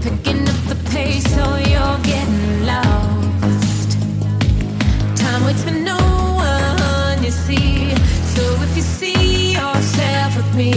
picking up the pace, so you're getting lost. Time waits for no one, you see. So if you see yourself with me,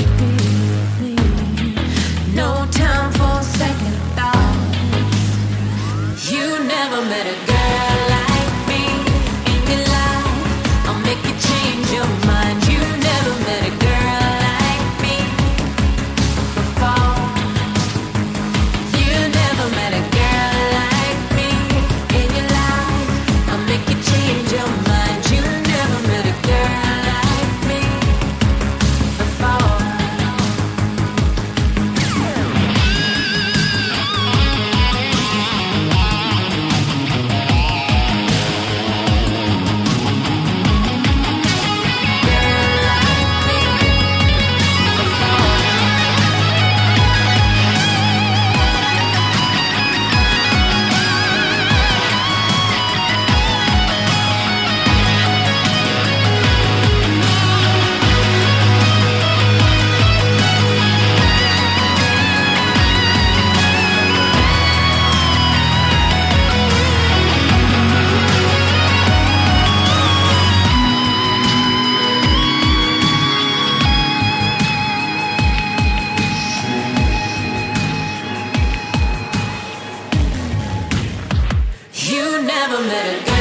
no time for second thoughts. You never met a girl like me in your life. I'll make you change your mind. You never met a girl like me before. You never met a girl like me in your life. I'll make you change your mind. You never met a girl like me before. You never met a girl.